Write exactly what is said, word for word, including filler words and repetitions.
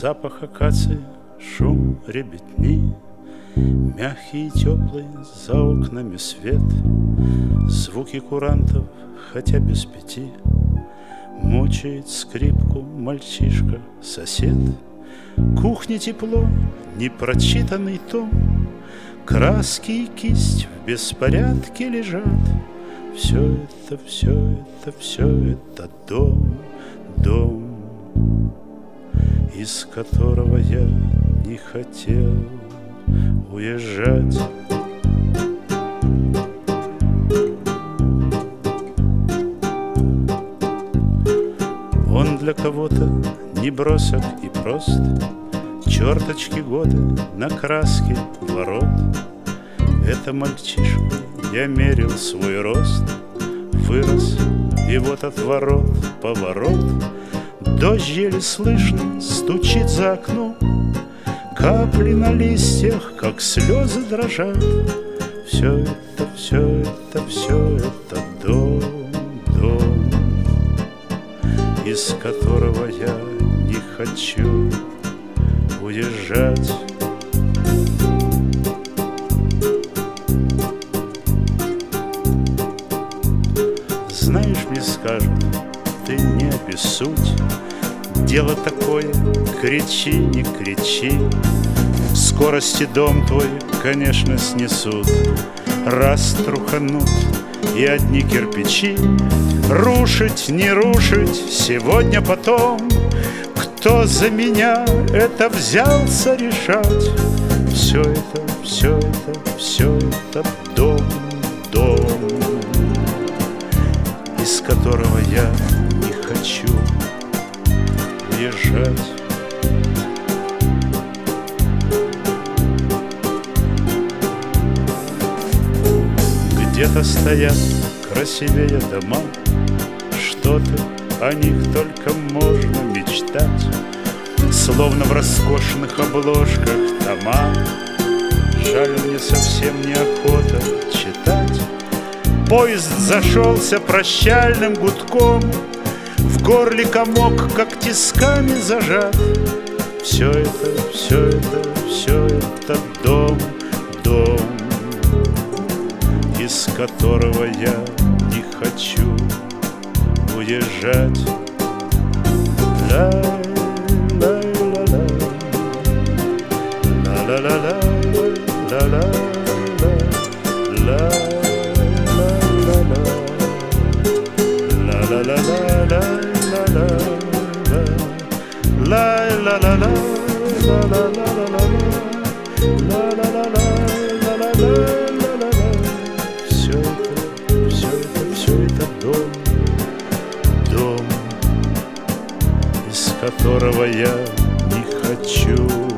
Запах акации, шум ребятни, мягкий и теплый, за окнами свет, звуки курантов, хотя без пяти. Мучает скрипку мальчишка-сосед. Кухня тепло, непрочитанный том, краски и кисть в беспорядке лежат. Все это, все это, все это дом, дом, из которого я не хотел уезжать. Он для кого-то небросок и прост, черточки года на краске ворот. Это мальчишка, я мерил свой рост, вырос, и вот от ворот поворот. Дождь еле слышно стучит за окном, капли на листьях, как слезы, дрожат. Все это, все это, все это дом, дом, из которого я не хочу уезжать. Знаешь, мне скажут, ты не обессудь, дело такое, кричи, не кричи. В скорости дом твой, конечно, снесут, раз труханут и одни кирпичи. Рушить, не рушить, сегодня, потом. Кто за меня это взялся решать? Все это, все это, все это дом, дом, из которого я не хочу уезжать. Где-то стоят красивее дома, что-то о них только можно мечтать, словно в роскошных обложках тома. Жаль, мне совсем неохота читать. Поезд зашелся прощальным гудком, в горле комок, как тисками зажат. Все это, все это, все это дом, дом, из которого я не хочу уезжать. Ла, ла, ла, ла, ла, ла, ла, ла, ла, ла, ла, ла, ла, ла, ла, все это, все это, все это дом, дом, из которого я не хочу